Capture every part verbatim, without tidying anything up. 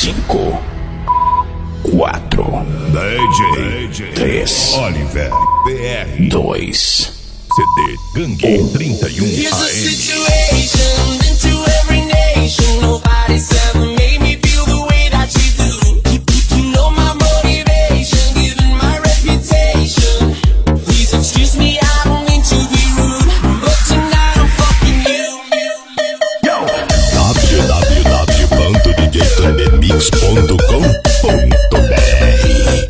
cinco, quatro, D J três, Oliver B R, dois, C D Gangue trinta e um A mix ponto com ponto b r.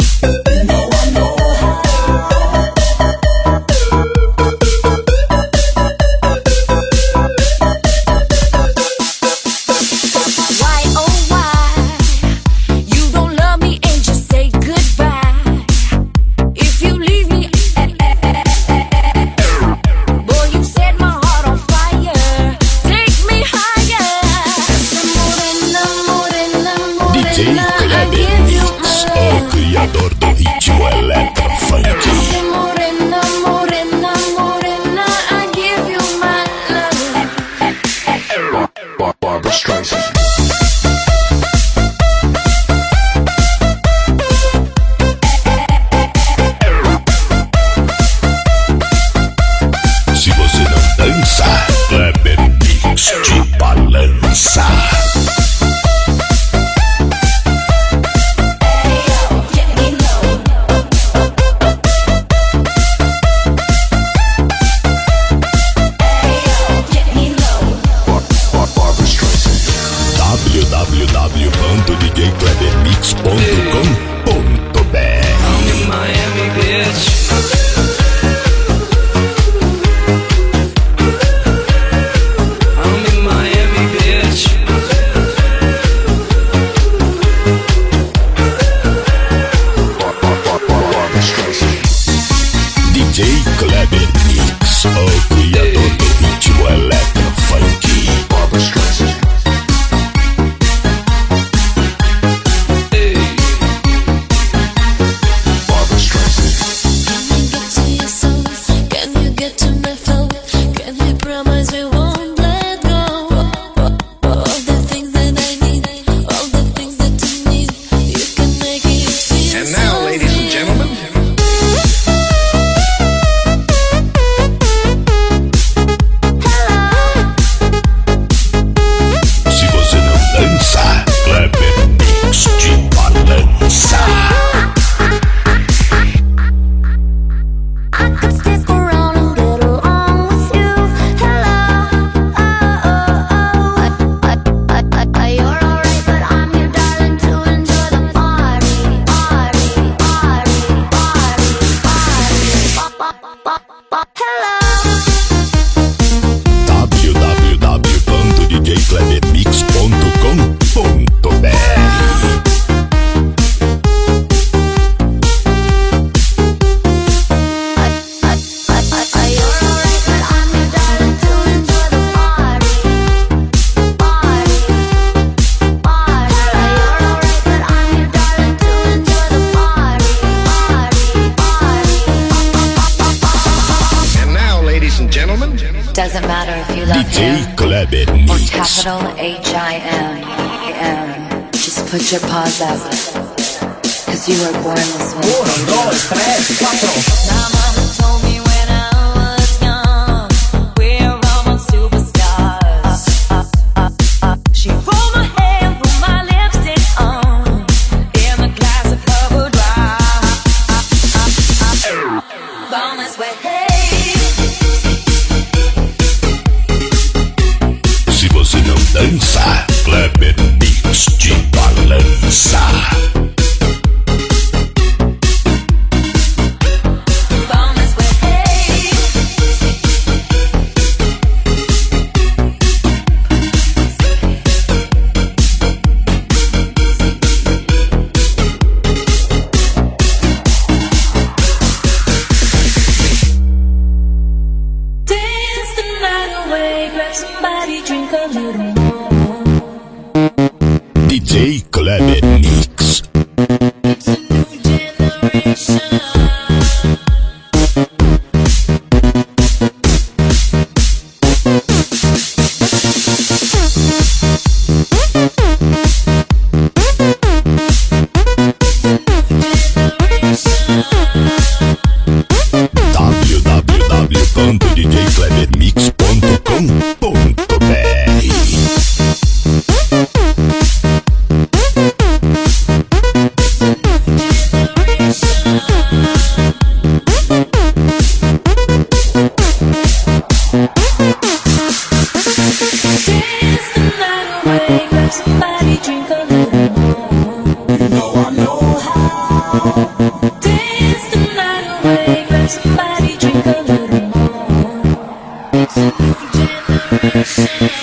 D J Kleber Mix, o criador do ritmo eletrofunk. Morena, morena, morena, I give you my love. Barbra Streisand. Se você não dança, Kleber Mix te balança. w w w ponto d j kleber mix ponto com ponto b r. I'm in Miami, bitch. I'm in Miami, bitch. D J Kleber Mix, o criador do ritmo eletrofunk. Barbra Streisand. w w w ponto d j kleber mix ponto com ponto b r. Doesn't matter if you love D J him Kleber or Mix. capital H I M. M. Just put your paws up, cause you were born this way. Uno, dos, tres, cuatro. My mama told me when I was young, we're all superstars. She rolled my hair, put my lipstick on, in the glass of her would rock. Born this way. Se você não dança, Kleber Mix te balança. D J Kleber Mix. It's a new generation. Hey, grab somebody, drink a little more. It's a new generation.